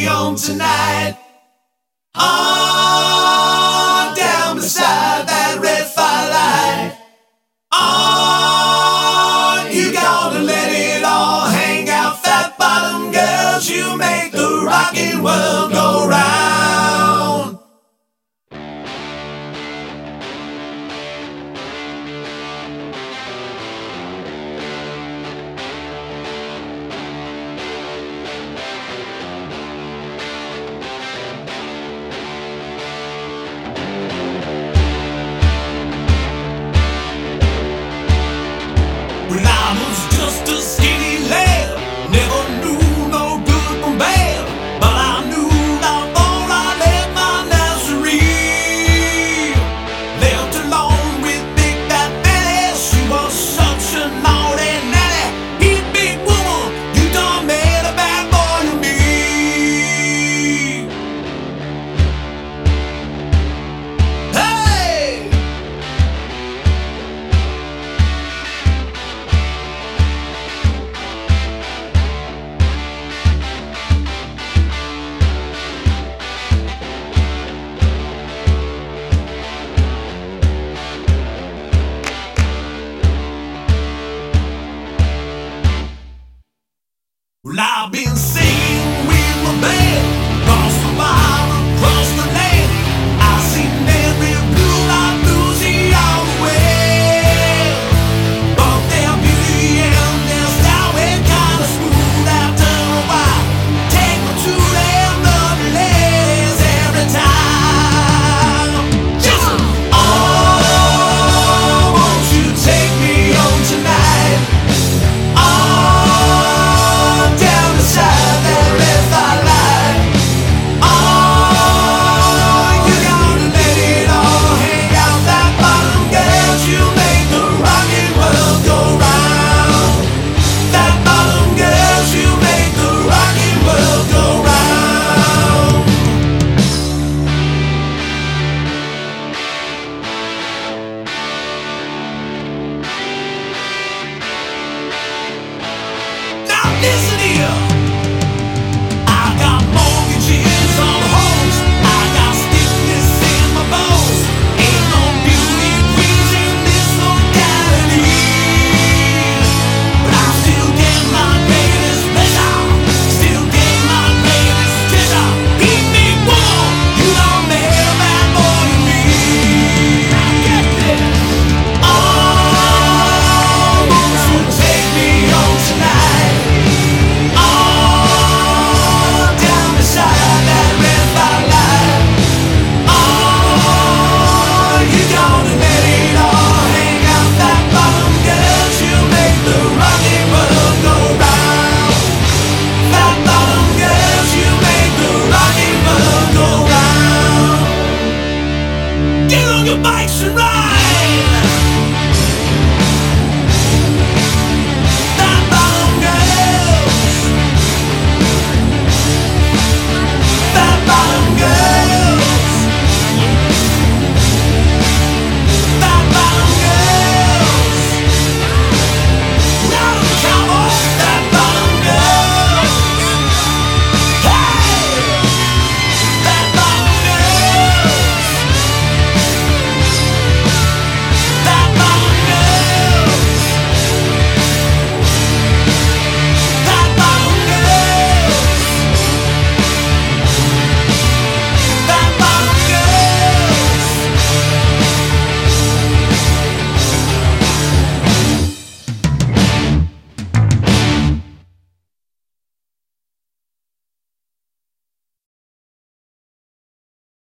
on tonight. On down beside that red firelight. On, you gonna let it all hang out. Fat bottom girls, you make the rockin' world go round. When I was just a skinny lad, never knew no good from bad, but I knew that before I left my nursery. Left alone with Big Fat Betty, she was such a naughty nanny. Hey, big woman, you done made a bad boy of me. Hey! Well, I've been singing with my band, across the wild, across the land. I've seen every blue light losing all the way. But their beauty and their style went kinda smooth after a while. Take me to them lovely ladies every time. Just oh, won't you take me home tonight? On down beside that red firelight. On, you gonna let it all hang out. That bottom girls, you make the rockin' world go round. That bottom girls, you make the rockin' world go round. Now listen.